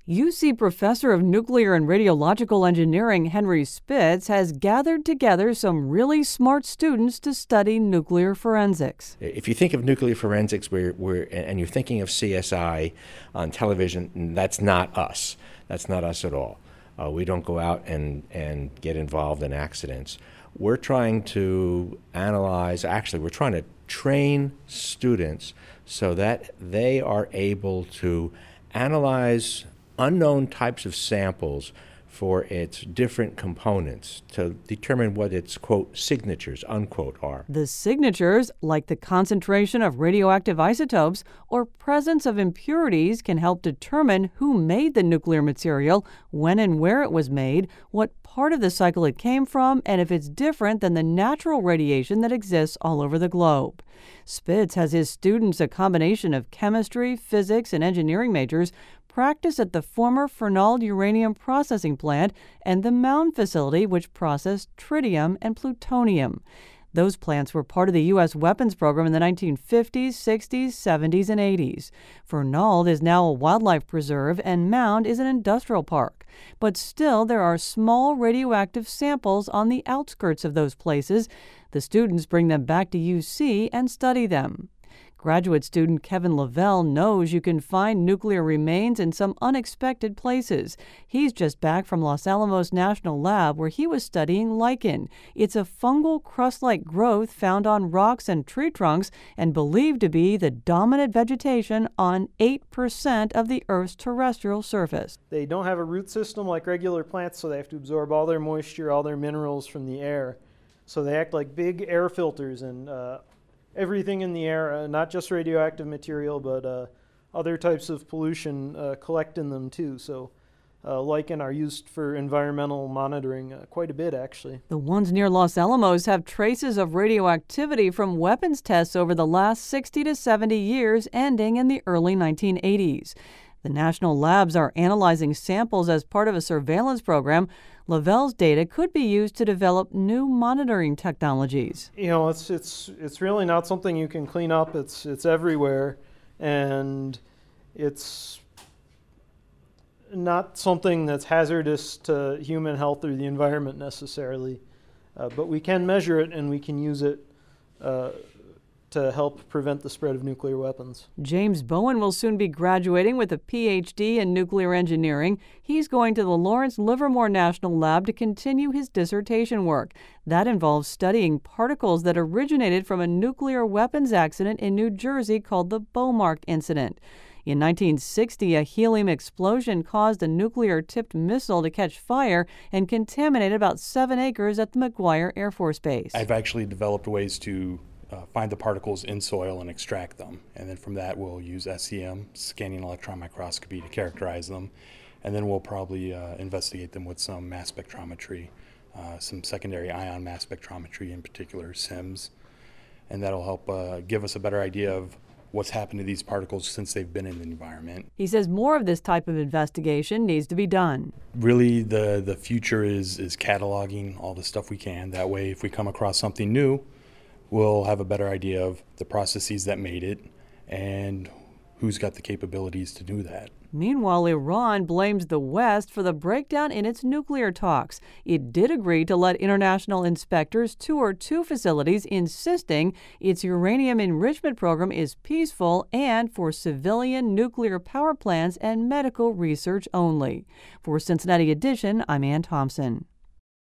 UC professor of nuclear and radiological engineering Henry Spitz has gathered together some really smart students to study nuclear forensics. If you think of nuclear forensics and you're thinking of CSI on television, that's not us. That's not us at all. We don't go out and get involved in accidents. We're trying to we're trying to train students so that they are able to analyze unknown types of samples for its different components to determine what its, quote, signatures, unquote, are. The signatures, like the concentration of radioactive isotopes or presence of impurities, can help determine who made the nuclear material, when and where it was made, what part of the cycle it came from, and if it's different than the natural radiation that exists all over the globe. Spitz has his students, a combination of chemistry, physics, and engineering majors, practice at the former Fernald uranium processing plant and the Mound facility, which processed tritium and plutonium. Those plants were part of the U.S. weapons program in the 1950s, 60s, 70s, and 80s. Fernald is now a wildlife preserve, and Mound is an industrial park. But still, there are small radioactive samples on the outskirts of those places. The students bring them back to UC and study them. Graduate student Kevin Lavelle knows you can find nuclear remains in some unexpected places. He's just back from Los Alamos National Lab, where he was studying lichen. It's a fungal crust-like growth found on rocks and tree trunks and believed to be the dominant vegetation on 8% of the Earth's terrestrial surface. They don't have a root system like regular plants, so they have to absorb all their moisture, all their minerals from the air. So they act like big air filters, and everything in the air, not just radioactive material, but other types of pollution collect in them too. So lichen are used for environmental monitoring quite a bit, actually. The ones near Los Alamos have traces of radioactivity from weapons tests over the last 60 to 70 years, ending in the early 1980s. The national labs are analyzing samples as part of a surveillance program. Lavelle's data could be used to develop new monitoring technologies. You know, it's really not something you can clean up. It's everywhere, and it's not something that's hazardous to human health or the environment necessarily. But we can measure it, and we can use it to help prevent the spread of nuclear weapons. James Bowen will soon be graduating with a Ph.D. in nuclear engineering. He's going to the Lawrence Livermore National Lab to continue his dissertation work. That involves studying particles that originated from a nuclear weapons accident in New Jersey called the Beaumark incident. In 1960, a helium explosion caused a nuclear-tipped missile to catch fire and contaminate about 7 acres at the McGuire Air Force Base. I've actually developed ways to find the particles in soil and extract them. And then from that, we'll use SEM, scanning electron microscopy, to characterize them. And then we'll probably investigate them with some mass spectrometry, some secondary ion mass spectrometry, in particular SIMS. And that'll help give us a better idea of what's happened to these particles since they've been in the environment. He says more of this type of investigation needs to be done. Really, the future is cataloging all the stuff we can. That way, if we come across something new, we'll have a better idea of the processes that made it and who's got the capabilities to do that. Meanwhile, Iran blames the West for the breakdown in its nuclear talks. It did agree to let international inspectors tour 2 facilities, insisting its uranium enrichment program is peaceful and for civilian nuclear power plants and medical research only. For Cincinnati Edition, I'm Ann Thompson.